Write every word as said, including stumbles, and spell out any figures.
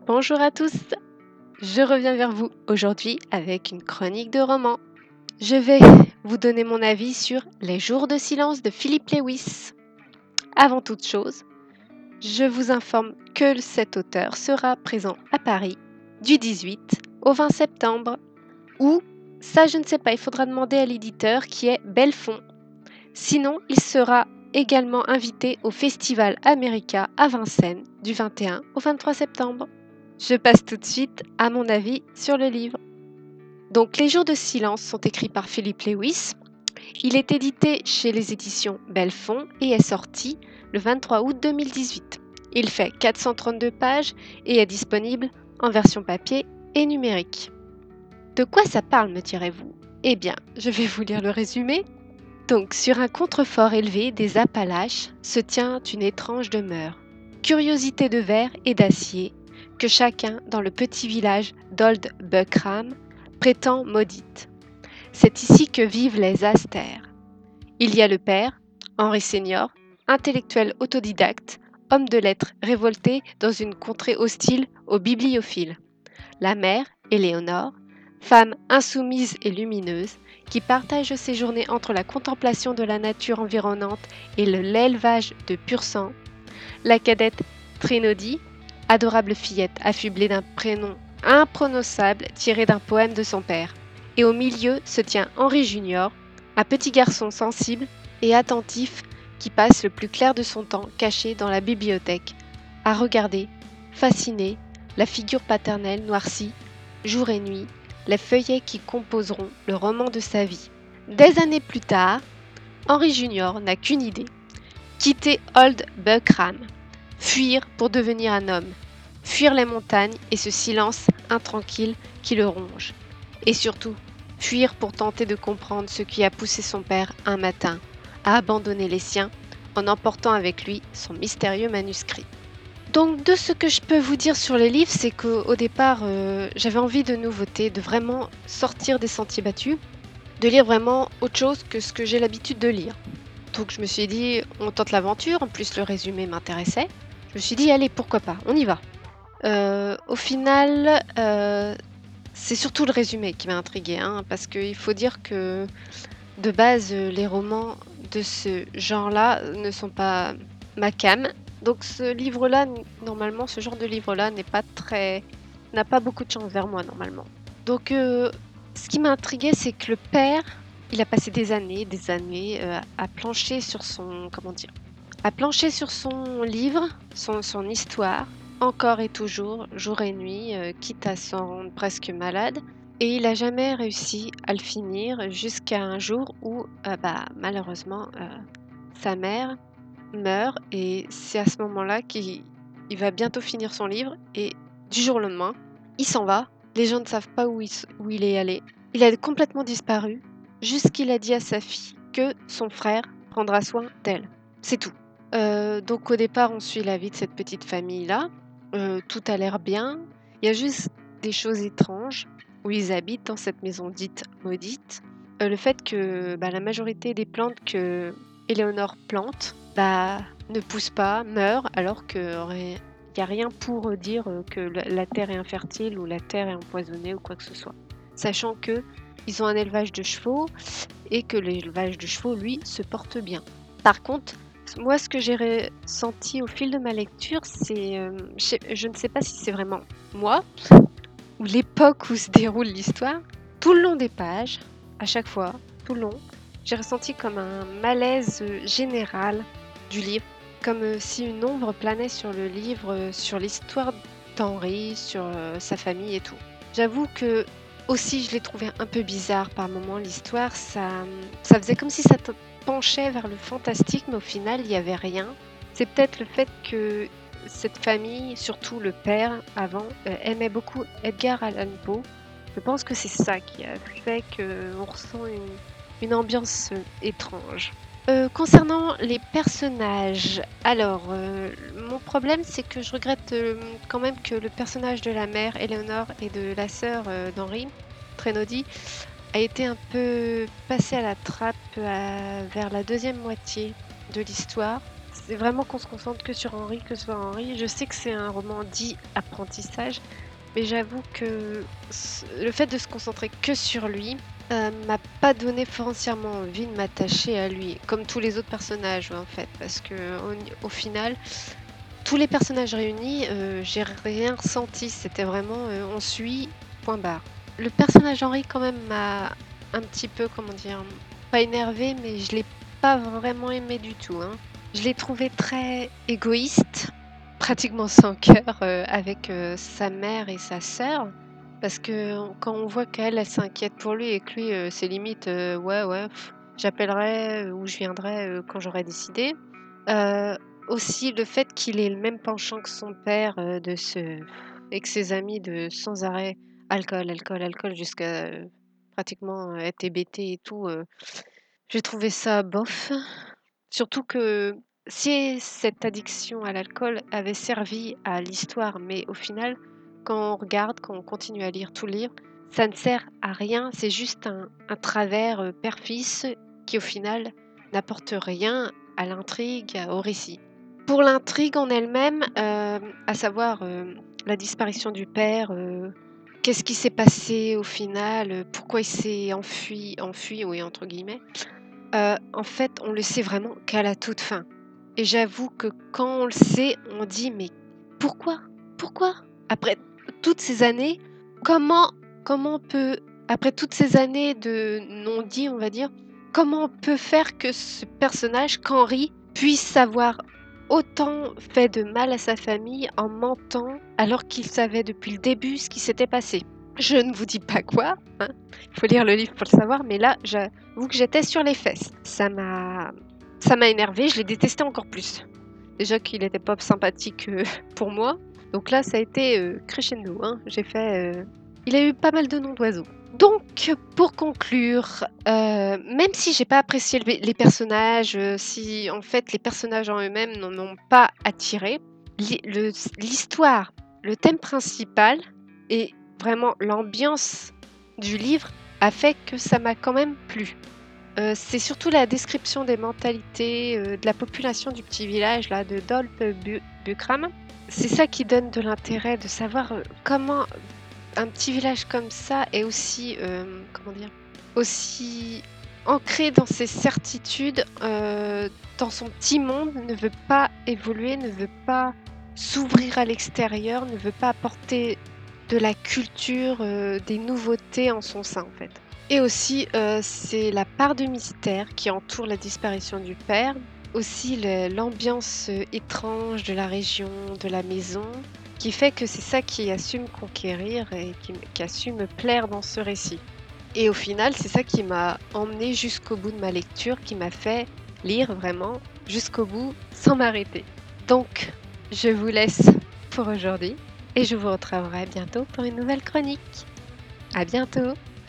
Bonjour à tous, je reviens vers vous aujourd'hui avec une chronique de roman. Je vais vous donner mon avis sur Les jours de silence de Philippe Lewis. Avant toute chose, je vous informe que cet auteur sera présent à Paris du dix-huit au vingt septembre. Ou, ça je ne sais pas, il faudra demander à l'éditeur qui est Belfond. Sinon, il sera également invité au Festival America à Vincennes du vingt et un au vingt-trois septembre. Je passe tout de suite à mon avis sur le livre. Donc, Les jours de silence sont écrits par Philippe Lewis. Il est édité chez les éditions Belfond et est sorti le vingt-trois août deux mille dix-huit. Il fait quatre cent trente-deux pages et est disponible en version papier et numérique. De quoi ça parle, me direz-vous? Eh bien, je vais vous lire le résumé. Donc, sur un contrefort élevé des Appalaches se tient une étrange demeure, curiosité de verre et d'acier, que chacun dans le petit village d'Old Buckram prétend maudite. C'est ici que vivent les Astères. Il y a le père, Henry Senior, intellectuel autodidacte, homme de lettres révolté dans une contrée hostile aux bibliophiles. La mère, Éléonore, femme insoumise et lumineuse, qui partage ses journées entre la contemplation de la nature environnante et l'élevage de pur sang. La cadette Thénodie, adorable fillette affublée d'un prénom imprononçable tiré d'un poème de son père. Et au milieu se tient Henry Junior, un petit garçon sensible et attentif qui passe le plus clair de son temps caché dans la bibliothèque, à regarder, fasciné, la figure paternelle noircie, jour et nuit, les feuillets qui composeront le roman de sa vie. Des années plus tard, Henry Junior n'a qu'une idée, quitter Old Buckram, fuir pour devenir un homme, fuir les montagnes et ce silence intranquille qui le ronge. Et surtout, fuir pour tenter de comprendre ce qui a poussé son père un matin à abandonner les siens en emportant avec lui son mystérieux manuscrit. Donc de ce que je peux vous dire sur les livres, c'est qu'au départ, euh, j'avais envie de nouveautés, de vraiment sortir des sentiers battus, de lire vraiment autre chose que ce que j'ai l'habitude de lire. Donc je me suis dit, on tente l'aventure, en plus le résumé m'intéressait. Je me suis dit, allez, pourquoi pas, on y va. Euh, au final, euh, c'est surtout le résumé qui m'a intriguée, hein, parce qu'il faut dire que de base, les romans de ce genre-là ne sont pas ma came. Donc ce livre-là, normalement, ce genre de livre-là n'est pas très, n'a pas beaucoup de chance vers moi normalement. Donc euh, ce qui m'a intriguée, c'est que le père, il a passé des années, des années euh, à plancher sur son, comment dire, à plancher sur son livre, son, son histoire, encore et toujours, jour et nuit, euh, quitte à s'en rendre presque malade. Et il n'a jamais réussi à le finir jusqu'à un jour où, euh, bah, malheureusement, euh, sa mère meurt et c'est à ce moment-là qu'il il va bientôt finir son livre et du jour au lendemain, il s'en va. Les gens ne savent pas où il, où il est allé. Il a complètement disparu jusqu'il a dit à sa fille que son frère prendra soin d'elle. C'est tout. Euh, donc au départ, on suit la vie de cette petite famille-là. Euh, tout a l'air bien. Il y a juste des choses étranges où ils habitent dans cette maison dite maudite. Euh, le fait que bah, la majorité des plantes que Éléonore plante bah, ne poussent pas, meurent, alors qu'il n'y a rien pour dire que la terre est infertile ou la terre est empoisonnée ou quoi que ce soit. Sachant qu'ils ont un élevage de chevaux et que l'élevage de chevaux, lui, se porte bien. Par contre, moi, ce que j'ai ressenti au fil de ma lecture, c'est... Euh, je, je ne sais pas si c'est vraiment moi ou l'époque où se déroule l'histoire. Tout le long des pages, à chaque fois, tout le long, j'ai ressenti comme un malaise général du livre, comme si une ombre planait sur le livre, sur l'histoire d'Henry, sur euh, sa famille et tout. J'avoue que aussi je l'ai trouvé un peu bizarre par moments, l'histoire, ça, ça faisait comme si ça penchait vers le fantastique, mais au final il n'y avait rien. C'est peut-être le fait que cette famille, surtout le père avant, euh, aimait beaucoup Edgar Allan Poe. Je pense que c'est ça qui a fait qu'on ressent une, une ambiance euh, étrange. Euh, concernant les personnages, alors, euh, mon problème, c'est que je regrette euh, quand même que le personnage de la mère, Éléonore, et de la sœur euh, d'Henry, Thénodie, a été un peu passé à la trappe à- vers la deuxième moitié de l'histoire. c'est vraiment qu'on se concentre que sur Henri, que sur Henri. Je sais que c'est un roman dit apprentissage, mais j'avoue que ce- le fait de se concentrer que sur lui euh, m'a pas donné foncièrement envie de m'attacher à lui, comme tous les autres personnages en fait, parce que au, au final, tous les personnages réunis, euh, j'ai rien ressenti. C'était vraiment euh, on suit, point barre. Le personnage Henri quand même m'a un petit peu, comment dire, pas énervé, mais je l'ai pas vraiment aimé du tout, hein. Je l'ai trouvé très égoïste, pratiquement sans cœur, euh, avec euh, sa mère et sa sœur. Parce que quand on voit qu'elle, elle s'inquiète pour lui et que lui, euh, c'est limite, euh, ouais, ouais, pff, j'appellerai euh, ou je viendrai euh, quand j'aurai décidé. Euh, Aussi le fait qu'il ait le même penchant que son père, euh, de se, et que ses amis de sans arrêt alcool, alcool, alcool, jusqu'à euh, pratiquement euh, être hébété et tout. euh, J'ai trouvé ça bof. Surtout que si cette addiction à l'alcool avait servi à l'histoire, mais au final, quand on regarde, quand on continue à lire tout le livre, ça ne sert à rien, c'est juste un, un travers euh, père-fils qui au final n'apporte rien à l'intrigue, à- au récit. Pour l'intrigue en elle-même, euh, à savoir euh, la disparition du père, euh, qu'est-ce qui s'est passé au final, euh, pourquoi il s'est enfui, enfui, oui, entre guillemets, Heu, en fait, on le sait vraiment qu'à la toute fin et j'avoue que quand on le sait, on dit: «Mais pourquoi? Pourquoi? Après toutes ces années, comment comment on peut après toutes ces années de non-dit, on va dire, comment on peut faire que ce personnage, qu'Henri, puisse avoir autant fait de mal à sa famille en mentant alors qu'il savait depuis le début ce qui s'était passé?» Je ne vous dis pas quoi, hein, il faut lire le livre pour le savoir, mais là, j'avoue que j'étais sur les fesses. Ça m'a ça m'a énervée, je l'ai détesté encore plus. Déjà qu'il était pas sympathique, heu, pour moi, donc là, ça a été, heu, crescendo, hein. J'ai fait, heu il a eu pas mal de noms d'oiseaux. Donc pour conclure, heu, même si j'ai pas apprécié le les personnages, heu, si en fait les personnages en eux-mêmes ne m'ont pas attirée, l'hi le l'histoire, le thème principal et vraiment l'ambiance du livre a fait que ça m'a quand même plu. Heu, c'est surtout la description des mentalités, heu, de la population du petit village là de Dolp Bu Bukram. C'est ça qui donne de l'intérêt de savoir, heu, comment un petit village comme ça est aussi, hem, comment dire? Aussi ancré dans ses certitudes, heu, dans son petit monde, ne veut pas évoluer, ne veut pas s'ouvrir à l'extérieur, ne veut pas apporter de la culture, heu, des nouveautés en son sein, en fait. Et aussi, heu, c'est la part de mystère qui entoure la disparition du père, aussi le l'ambiance, heu, étrange de la région, de la maison, qui fait que c'est ça qui a su me conquérir et qui me qui a su me plaire dans ce récit. Et au final, c'est ça qui m'a emmenée jusqu'au bout de ma lecture, qui m'a fait lire vraiment jusqu'au bout sans m'arrêter. Donc, je vous laisse pour aujourd'hui et je vous retrouverai bientôt pour une nouvelle chronique. À bientôt!